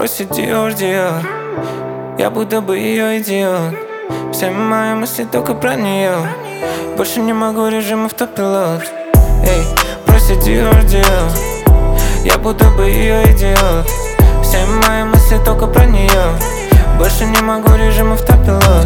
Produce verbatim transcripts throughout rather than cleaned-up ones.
просит Dior, Dior. Я будто бы ее идиот. Все мои мысли только про нее. Больше не могу, режим автопилот. Эй, просит Dior, Dior. Я будто бы ее идиот. Все мои мысли только про нее. Больше не могу, режим автопилот.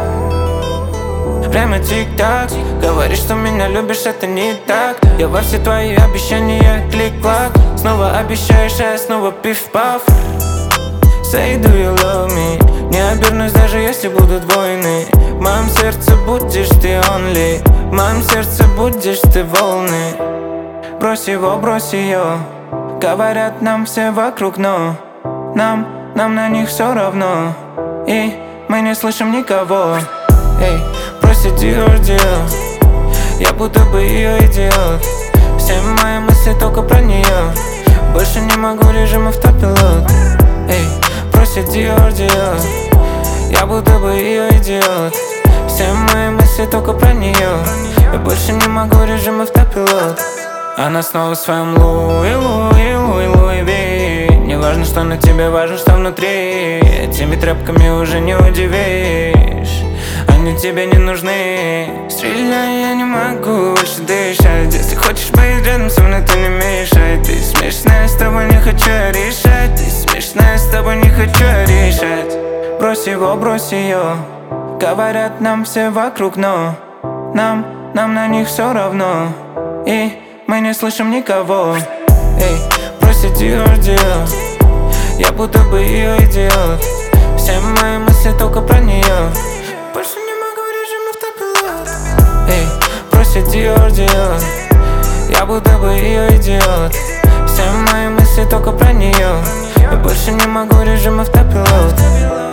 Время тик-так. Говоришь, что меня любишь, это не так. Я во все твои обещания клик-клак. Снова обещаешь, а я снова пиф-паф. Say, do you love me? Не обернусь, даже если будут войны. В моем сердце будешь ты only. В моем сердце будешь ты волны. Брось его, брось ее. Говорят нам все вокруг, но Нам, нам на них все равно. И мы не слышим никого. Эй, просит Dior, Dior. Я будто бы ее идиот. Все мои мысли только про нее. Больше не могу, режим автопилот. Эй, просит Dior, Dior. Я будто бы ее идиот. Все мои мысли только про нее. Я больше не могу, режим автопилот. Она снова в своем Луи, Луи, Луи, Луи Ви. Не важно, что на тебе, важно, что внутри. Этими тряпками уже не удивишь. Они тебе не нужны. Стреляй, я не могу больше дышать. Если хочешь быть рядом со мной, то не мешай. Ты смешная, с тобой не хочу решать. Ты смешная, с тобой не хочу решать. Брось его, брось ее. Говорят нам все вокруг, но Нам, нам на них все равно. И мы не слышим никого. Эй, просит Dior, Dior. Я будто бы ее идиот. Все мои мысли только про нее. Больше не могу, режим автопилот. Эй, просит Dior, Dior. Я будто бы ее идиот. Все мои мысли только про нее. Я больше не могу, режим автопилот.